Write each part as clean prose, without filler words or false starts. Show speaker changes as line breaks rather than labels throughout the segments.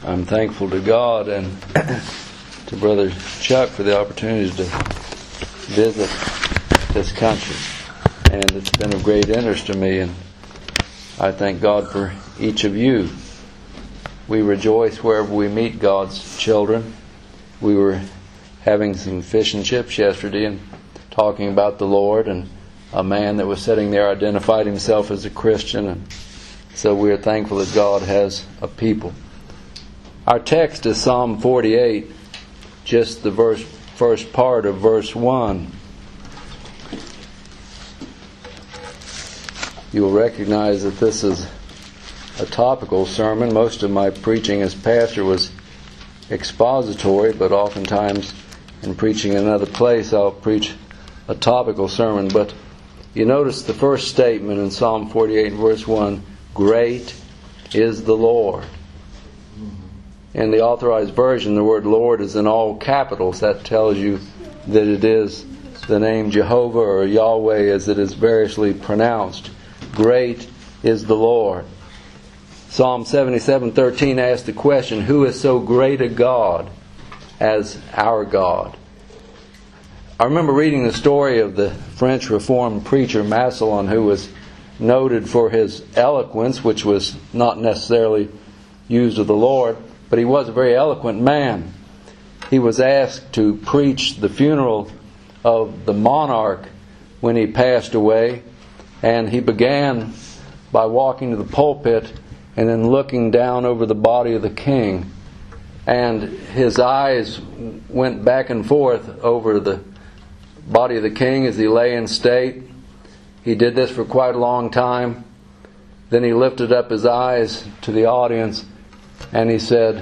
I'm thankful to God and to Brother Chuck for the opportunity to visit this country. And it's been of great interest to me, and I thank God for each of you. We rejoice wherever we meet God's children. We were having some fish and chips yesterday and talking about the Lord, and a man that was sitting there identified himself as a Christian, and so we are thankful that God has a people. Our text is Psalm 48, just the first part of verse 1. You will recognize that this is a topical sermon. Most of my preaching as pastor was expository, but oftentimes in preaching in another place I'll preach a topical sermon. But you notice the first statement in Psalm 48 verse 1, great is the Lord. In the Authorized Version, the word Lord is in all capitals. That tells you that it is the name Jehovah or Yahweh as it is variously pronounced. Great is the Lord. Psalm 77:13 asks the question, who is so great a God as our God? I remember reading the story of the French Reformed preacher Massillon, who was noted for his eloquence, which was not necessarily used of the Lord, but he was a very eloquent man. He was asked to preach the funeral of the monarch when he passed away, and he began by walking to the pulpit and then looking down over the body of the king, and his eyes went back and forth over the body of the king as he lay in state. He did this for quite a long time. Then he lifted up his eyes to the audience and he said,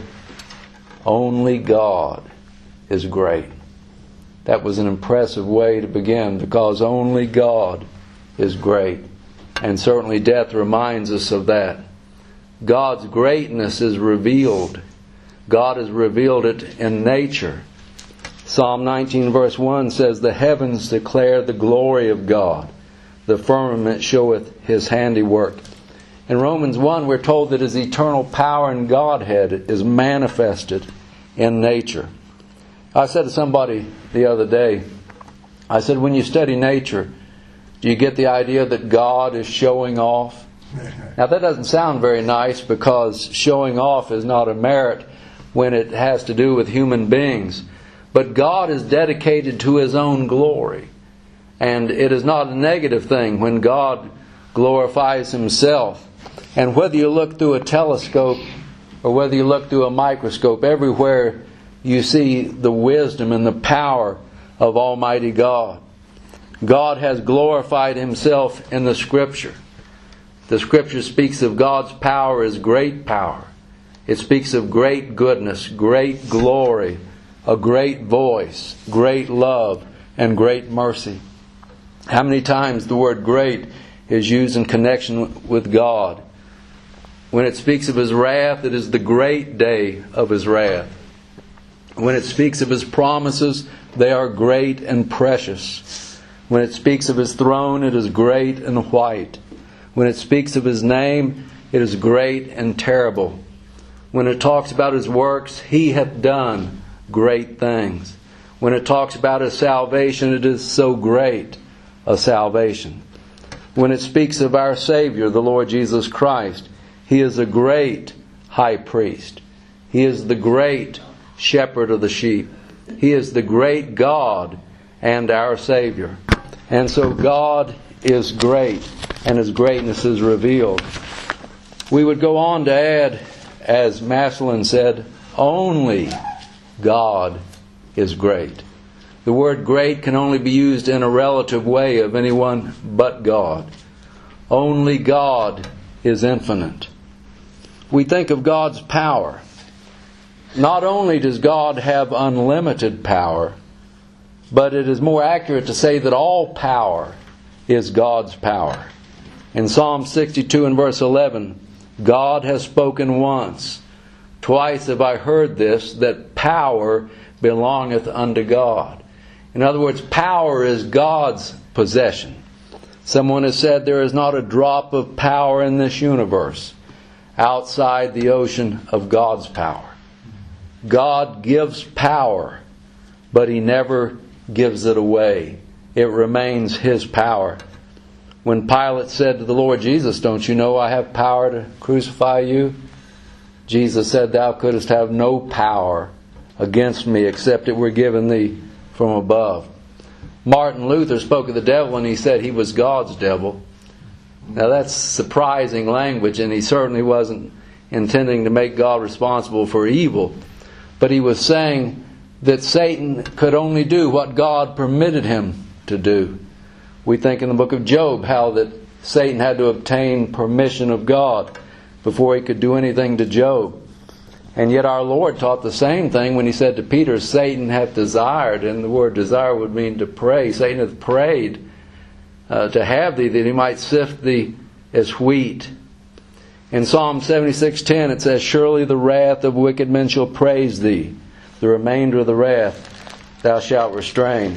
only God is great. That was an impressive way to begin, because only God is great. And certainly death reminds us of that. God's greatness is revealed. God has revealed it in nature. Psalm 19 verse 1 says, the heavens declare the glory of God. The firmament showeth His handiwork. In Romans 1 we're told that His eternal power and Godhead is manifested in nature. I said to somebody the other day, I said, when you study nature, do you get the idea that God is showing off? Now that doesn't sound very nice, because showing off is not a merit when it has to do with human beings. But God is dedicated to His own glory. And it is not a negative thing when God glorifies Himself. And whether you look through a telescope or whether you look through a microscope, everywhere you see the wisdom and the power of Almighty God. God has glorified Himself in the Scripture. The Scripture speaks of God's power as great power. It speaks of great goodness, great glory, a great voice, great love, and great mercy. How many times the word great is used in connection with God? When it speaks of His wrath, it is the great day of His wrath. When it speaks of His promises, they are great and precious. When it speaks of His throne, it is great and white. When it speaks of His name, it is great and terrible. When it talks about His works, He hath done great things. When it talks about His salvation, it is so great a salvation. When it speaks of our Savior, the Lord Jesus Christ, He is a great high priest. He is the great shepherd of the sheep. He is the great God and our Savior. And so God is great, and His greatness is revealed. We would go on to add, as Massillon said, only God is great. The word great can only be used in a relative way of anyone but God. Only God is infinite. We think of God's power. Not only does God have unlimited power, but it is more accurate to say that all power is God's power. In Psalm 62 and verse 11, God has spoken once. Twice have I heard this, that power belongeth unto God. In other words, power is God's possession. Someone has said there is not a drop of power in this universe outside the ocean of God's power. God gives power, but He never gives it away. It remains His power. When Pilate said to the Lord Jesus, "Don't you know I have power to crucify you?" Jesus said, "Thou couldst have no power against me except it were given thee from above." Martin Luther spoke of the devil and he said he was God's devil. Now that's surprising language, and he certainly wasn't intending to make God responsible for evil. But he was saying that Satan could only do what God permitted him to do. We think in the book of Job how that Satan had to obtain permission of God before he could do anything to Job. And yet our Lord taught the same thing when He said to Peter, "Satan hath desired," and the word desire would mean to pray. Satan hath prayed to have thee, that he might sift thee as wheat. In Psalm 76:10 it says, "Surely the wrath of wicked men shall praise thee. The remainder of the wrath thou shalt restrain."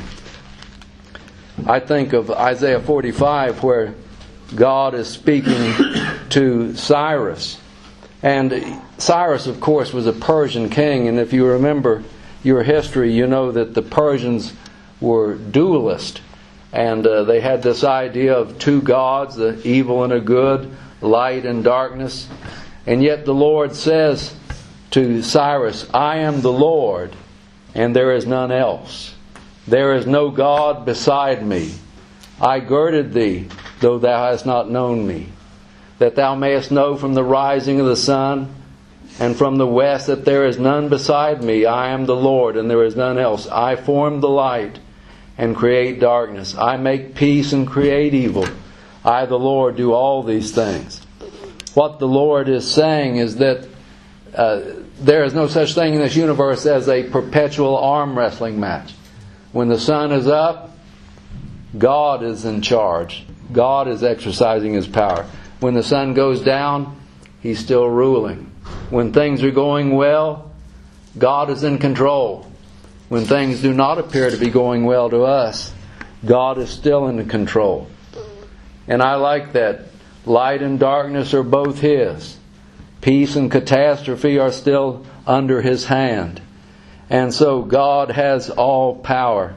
I think of Isaiah 45 where God is speaking to Cyrus. And Cyrus, of course, was a Persian king. And if you remember your history, you know that the Persians were dualist. And they had this idea of two gods, the evil and a good, light and darkness. And yet the Lord says to Cyrus, "I am the Lord, and there is none else. There is no God beside me. I girded thee, though thou hast not known me, that thou mayest know from the rising of the sun and from the west that there is none beside me. I am the Lord, and there is none else. I form the light and create darkness. I make peace and create evil. I, the Lord, do all these things." What the Lord is saying is that there is no such thing in this universe as a perpetual arm wrestling match. When the sun is up, God is in charge. God is exercising His power. When the sun goes down, He's still ruling. When things are going well, God is in control. When things do not appear to be going well to us, God is still in control. And I like that. Light and darkness are both His. Peace and catastrophe are still under His hand. And so God has all power.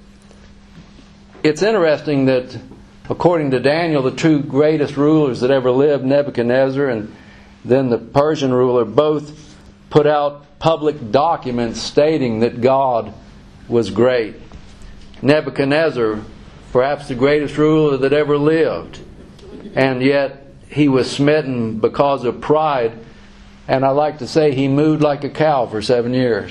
It's interesting that according to Daniel, the two greatest rulers that ever lived, Nebuchadnezzar and then the Persian ruler, both put out public documents stating that God was great. Nebuchadnezzar, perhaps the greatest ruler that ever lived, and yet he was smitten because of pride, and I like to say he mooed like a cow for 7 years.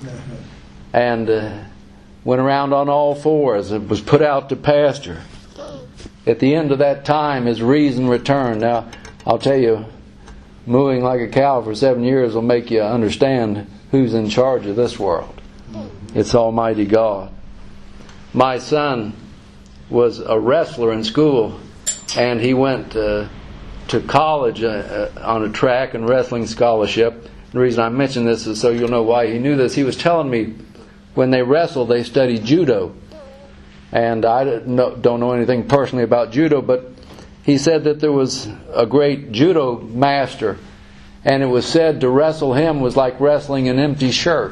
And went around on all fours and was put out to pasture. At the end of that time, his reason returned. Now, I'll tell you, mooing like a cow for 7 years will make you understand who's in charge of this world. It's Almighty God. My son was a wrestler in school, and he went to college on a track and wrestling scholarship. The reason I mention this is so you'll know why he knew this. He was telling me when they wrestle, they study judo. And I don't know anything personally about judo, but he said that there was a great judo master, and it was said to wrestle him was like wrestling an empty shirt.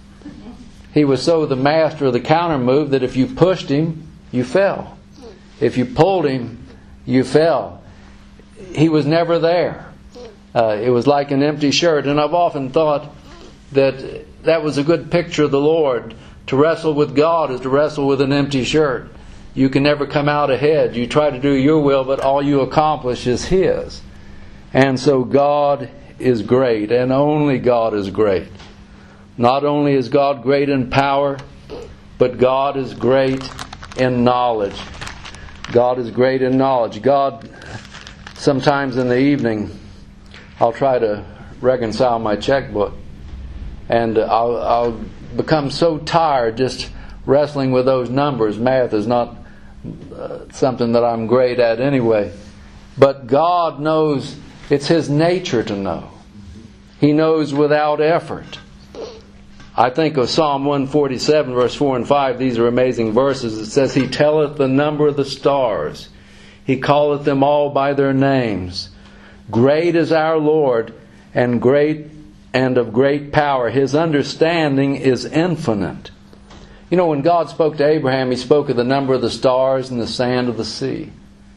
He was so the master of the counter move that if you pushed him, you fell. If you pulled him, you fell. He was never there. It was like an empty shirt. And I've often thought that was a good picture of the Lord. To wrestle with God is to wrestle with an empty shirt. You can never come out ahead. You try to do your will, but all you accomplish is His. And so God is great, and only God is great. Not only is God great in power, but God is great in knowledge. God is great in knowledge. God, sometimes in the evening, I'll try to reconcile my checkbook. And I'll become so tired just wrestling with those numbers. Math is not something that I'm great at anyway. But God knows, it's His nature to know. He knows without effort. I think of Psalm 147, verse 4 and 5. These are amazing verses. It says, He telleth the number of the stars. He calleth them all by their names. Great is our Lord, and great and of great power. His understanding is infinite. You know, when God spoke to Abraham, He spoke of the number of the stars and the sand of the sea.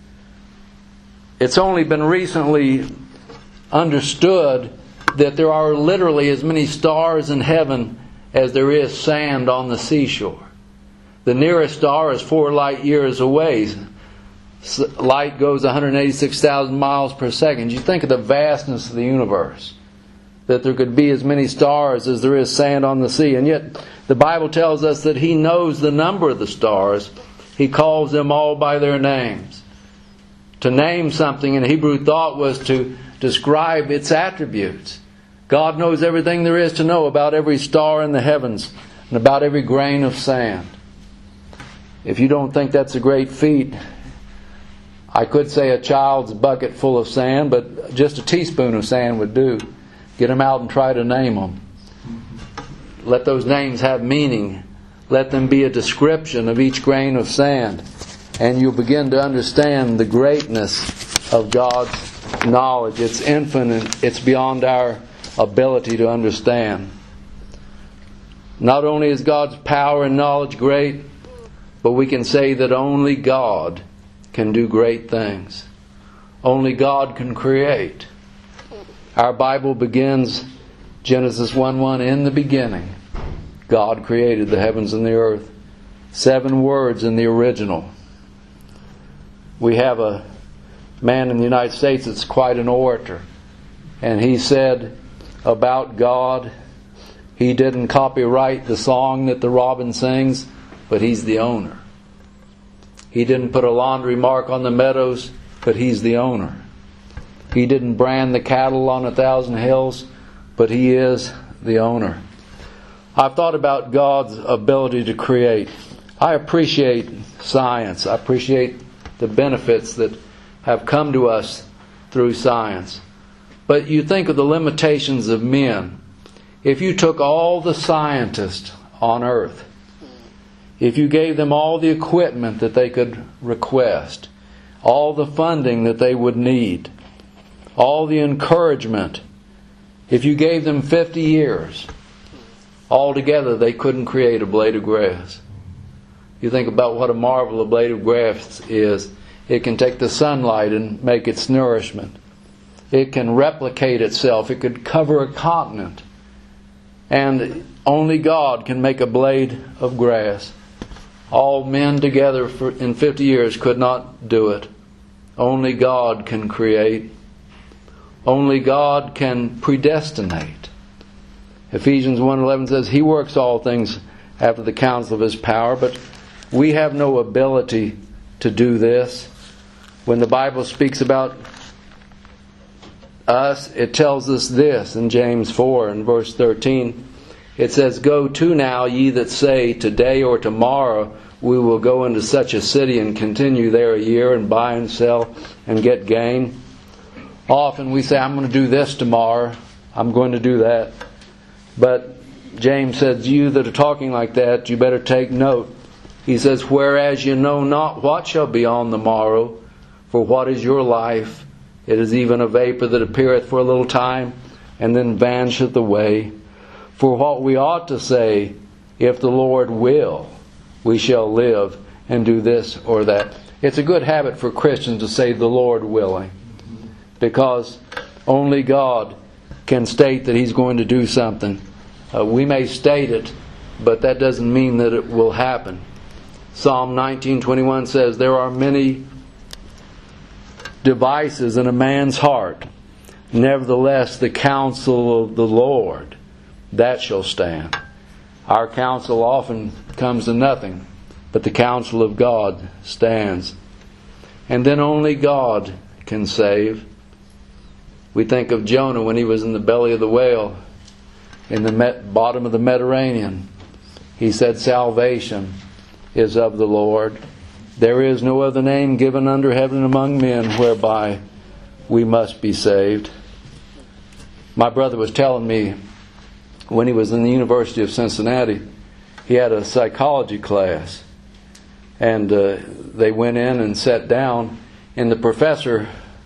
It's only been recently understood that there are literally as many stars in heaven as there is sand on the seashore. The nearest star is 4 light years away. Light goes 186,000 miles per second. You think of the vastness of the universe, that there could be as many stars as there is sand on the sea. And yet the Bible tells us that He knows the number of the stars. He calls them all by their names. To name something in Hebrew thought was to describe its attributes. God knows everything there is to know about every star in the heavens and about every grain of sand. If you don't think that's a great feat, I could say a child's bucket full of sand, but just a teaspoon of sand would do. Get them out and try to name them. Let those names have meaning. Let them be a description of each grain of sand. And you'll begin to understand the greatness of God's knowledge. It's infinite. It's beyond our ability to understand. Not only is God's power and knowledge great, but we can say that only God can do great things. Only God can create. Our Bible begins Genesis 1:1, in the beginning God created the heavens and the earth. 7 words in the original. We have a man in the United States that's quite an orator, and he said about God, He didn't copyright the song that the robin sings, but He's the owner. He didn't put a laundry mark on the meadows, but He's the owner. He didn't brand the cattle on 1,000 hills, but He is the owner. I've thought about God's ability to create. I appreciate science. I appreciate the benefits that have come to us through science. But you think of the limitations of men. If you took all the scientists on earth, if you gave them all the equipment that they could request, all the funding that they would need, all the encouragement, if you gave them 50 years, altogether they couldn't create a blade of grass. You think about what a marvel a blade of grass is. It can take the sunlight and make its nourishment. It can replicate itself. It could cover a continent. And only God can make a blade of grass. All men together in 50 years could not do it. Only God can create. Only God can predestinate. Ephesians 1:11 says, He works all things after the counsel of His power, but we have no ability to do this. When the Bible speaks about us, it tells us this in James 4 and verse 13. It says, Go to now, ye that say, Today or tomorrow we will go into such a city and continue there a year and buy and sell and get gain. Often we say, I'm going to do this tomorrow. I'm going to do that. But James says, you that are talking like that, you better take note. He says, Whereas you know not what shall be on the morrow, for what is your life? It is even a vapor that appeareth for a little time, and then vanisheth away. For what we ought to say, if the Lord will, we shall live and do this or that. It's a good habit for Christians to say, the Lord willing. Because only God can state that He's going to do something. We may state it, but that doesn't mean that it will happen. Psalm 19:21 says, There are many devices in a man's heart. Nevertheless, the counsel of the Lord, that shall stand. Our counsel often comes to nothing, but the counsel of God stands. And then only God can save. We think of Jonah when he was in the belly of the whale, in the bottom of the Mediterranean. He said, Salvation is of the Lord. There is no other name given under heaven among men whereby we must be saved. My brother was telling me when he was in the University of Cincinnati, he had a psychology class. And they went in and sat down, and the professor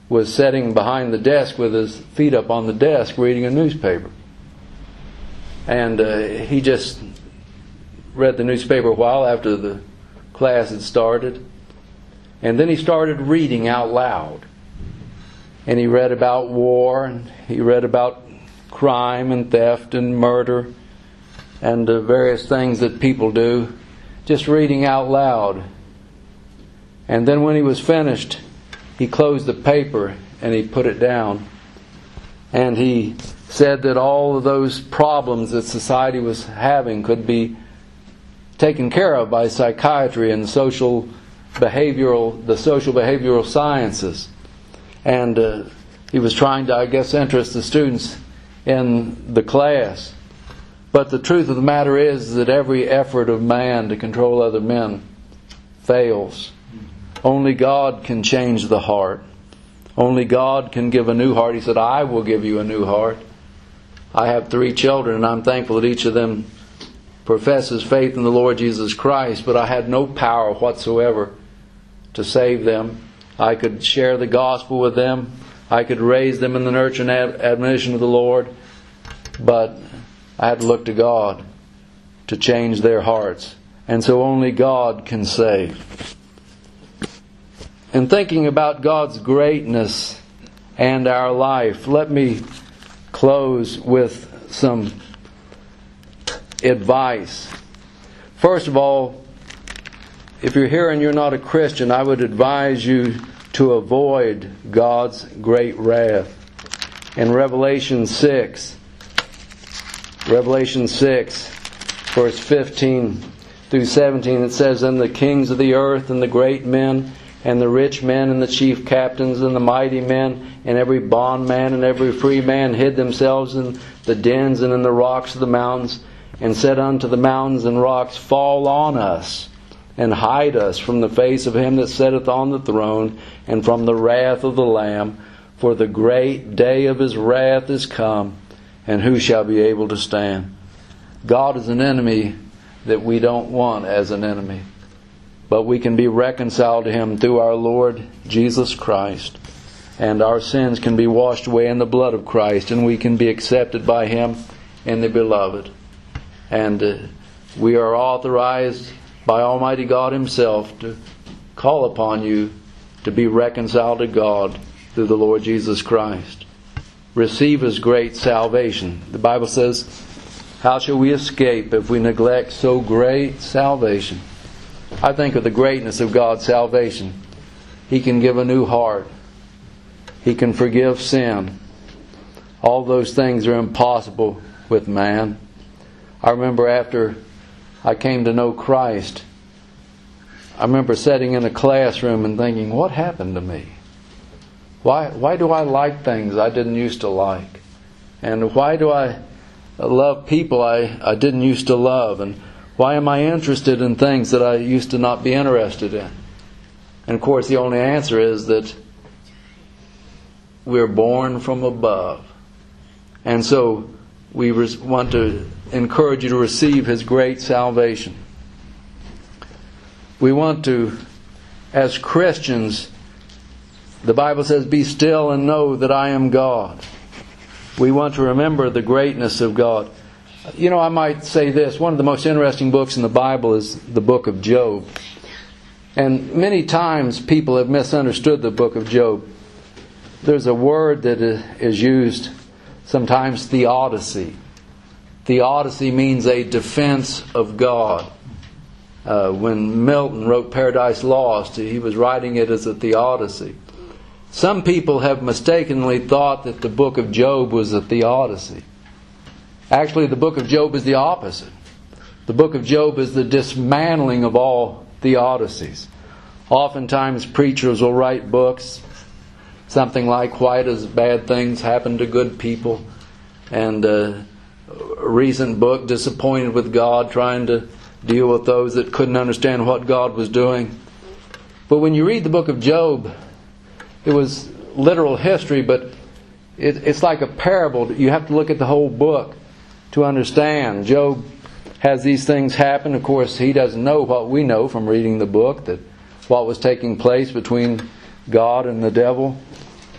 was sitting behind the desk with his feet up on the desk reading a newspaper. And he just read the newspaper a while after the class had started. And then he started reading out loud. And he read about war, and he read about crime and theft and murder and various things that people do, just reading out loud. And then when he was finished, he closed the paper and he put it down. And he said that all of those problems that society was having could be taken care of by psychiatry and the social behavioral sciences. And he was trying to, I guess, interest the students in the class. But the truth of the matter is that every effort of man to control other men fails. Only God can change the heart. Only God can give a new heart. He said, I will give you a new heart. I have 3 children, and I'm thankful that each of them professes faith in the Lord Jesus Christ, but I had no power whatsoever to save them. I could share the gospel with them. I could raise them in the nurture and admonition of the Lord, but I had to look to God to change their hearts. And so only God can save. In thinking about God's greatness and our life, let me close with some advice. First of all, if you're here and you're not a Christian, I would advise you to avoid God's great wrath. In Revelation 6, verse 15 through 17, it says, And the kings of the earth and the great men and the rich men and the chief captains and the mighty men and every bondman and every free man hid themselves in the dens and in the rocks of the mountains, and said unto the mountains and rocks, Fall on us, and hide us from the face of him that sitteth on the throne, and from the wrath of the Lamb. For the great day of his wrath is come, and who shall be able to stand? God is an enemy that we don't want as an enemy. But we can be reconciled to him through our Lord Jesus Christ. And our sins can be washed away in the blood of Christ, and we can be accepted by him in the beloved. And we are authorized by Almighty God himself to call upon you to be reconciled to God through the Lord Jesus Christ. Receive his great salvation. The Bible says, how shall we escape if we neglect so great salvation? I think of the greatness of God's salvation. He can give a new heart. He can forgive sin. All those things are impossible with man. I remember after I came to know Christ, I remember sitting in a classroom and thinking, what happened to me? Why do I like things I didn't used to like? And why do I love people I didn't used to love? And why am I interested in things that I used to not be interested in? And of course the only answer is that we're born from above. And so we want to encourage you to receive his great salvation. We want to, as Christians, the Bible says, be still and know that I am God. We want to remember the greatness of God. You know, I might say this. One of the most interesting books in the Bible is the book of Job. And many times people have misunderstood the book of Job. There's a word that is used sometimes, theodicy. Theodicy means a defense of God. When Milton wrote Paradise Lost, he was writing it as a theodicy. Some people have mistakenly thought that the book of Job was a theodicy. Actually, the book of Job is the opposite. The book of Job is the dismantling of all theodicies. Oftentimes preachers will write books, something like, Why does bad things happen to good people? And a recent book, Disappointed with God, trying to deal with those that couldn't understand what God was doing. But when you read the book of Job, it was literal history, but it's like a parable. You have to look at the whole book to understand. Job has these things happen. Of course, he doesn't know what we know from reading the book, that what was taking place between God and the devil.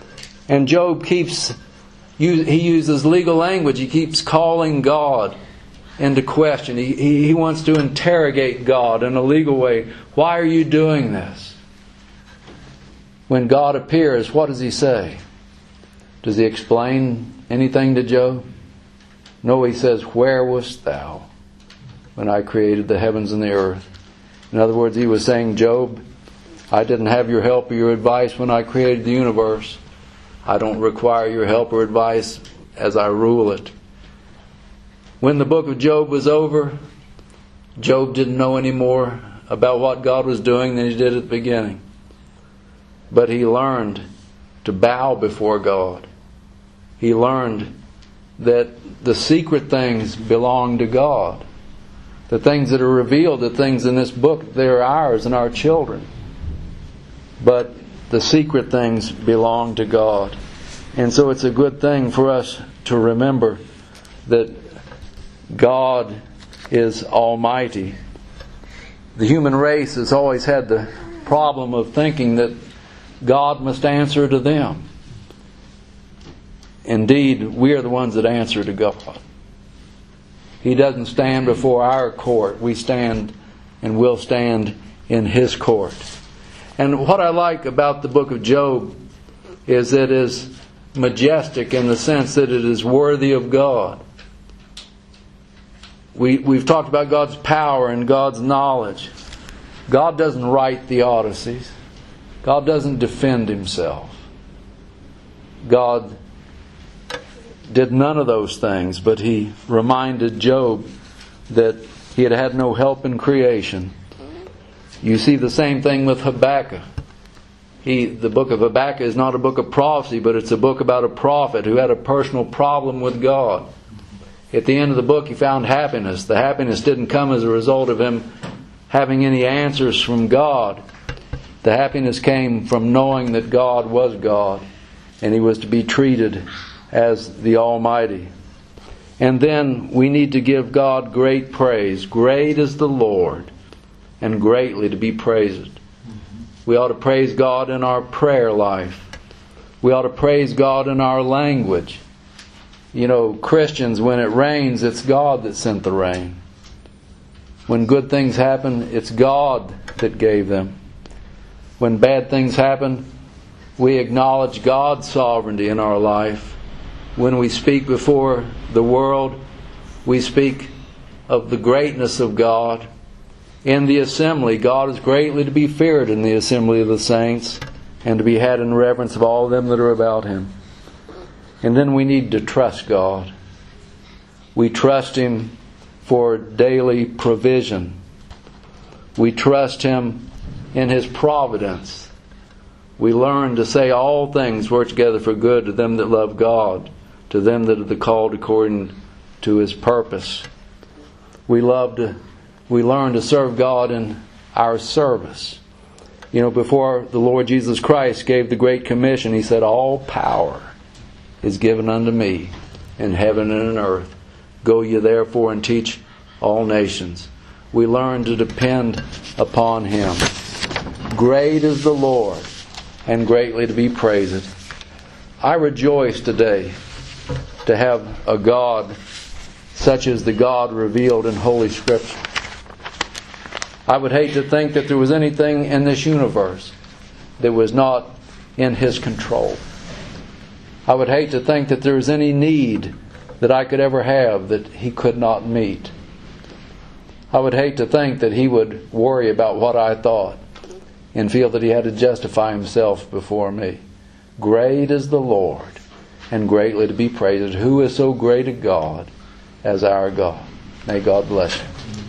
And Job he uses legal language. He keeps calling God into question. He wants to interrogate God in a legal way. Why are you doing this? When God appears, what does He say? Does He explain anything to Job? No, He says, "Where wast thou when I created the heavens and the earth?" In other words, He was saying, Job, I didn't have your help or your advice when I created the universe. I don't require your help or advice as I rule it. When the book of Job was over, Job didn't know any more about what God was doing than he did at the beginning. But he learned to bow before God. He learned that the secret things belong to God. The things that are revealed, the things in this book, they're ours and our children. But the secret things belong to God. And so it's a good thing for us to remember that God is almighty. The human race has always had the problem of thinking that God must answer to them. Indeed, we are the ones that answer to God. He doesn't stand before our court. We stand and will stand in His court. And what I like about the book of Job is it is majestic in the sense that it is worthy of God. We've talked about God's power and God's knowledge. God doesn't write theodicies. God doesn't defend Himself. God did none of those things, but He reminded Job that he had had no help in creation. You see the same thing with Habakkuk. The book of Habakkuk is not a book of prophecy, but it's a book about a prophet who had a personal problem with God. At the end of the book, he found happiness. The happiness didn't come as a result of him having any answers from God. The happiness came from knowing that God was God, and He was to be treated as the Almighty. And then we need to give God great praise. Great is the Lord, and greatly to be praised. We ought to praise God in our prayer life. We ought to praise God in our language. You know, Christians, when it rains, it's God that sent the rain. When good things happen, it's God that gave them. When bad things happen, we acknowledge God's sovereignty in our life. When we speak before the world, we speak of the greatness of God. In the assembly, God is greatly to be feared in the assembly of the saints, and to be had in reverence of all them that are about Him. And then we need to trust God. We trust Him for daily provision. We trust Him in His providence. We learn to say all things work together for good to them that love God, to them that are called according to His purpose. We learn to serve God in our service. You know, before the Lord Jesus Christ gave the Great Commission, He said, all power is given unto me in heaven and in earth. Go ye therefore and teach all nations. We learn to depend upon Him. Great is the Lord, and greatly to be praised. I rejoice today to have a God such as the God revealed in Holy Scripture. I would hate to think that there was anything in this universe that was not in His control. I would hate to think that there was any need that I could ever have that He could not meet. I would hate to think that He would worry about what I thought and feel that He had to justify Himself before me. Great is the Lord, and greatly to be praised. Who is so great a God as our God? May God bless you.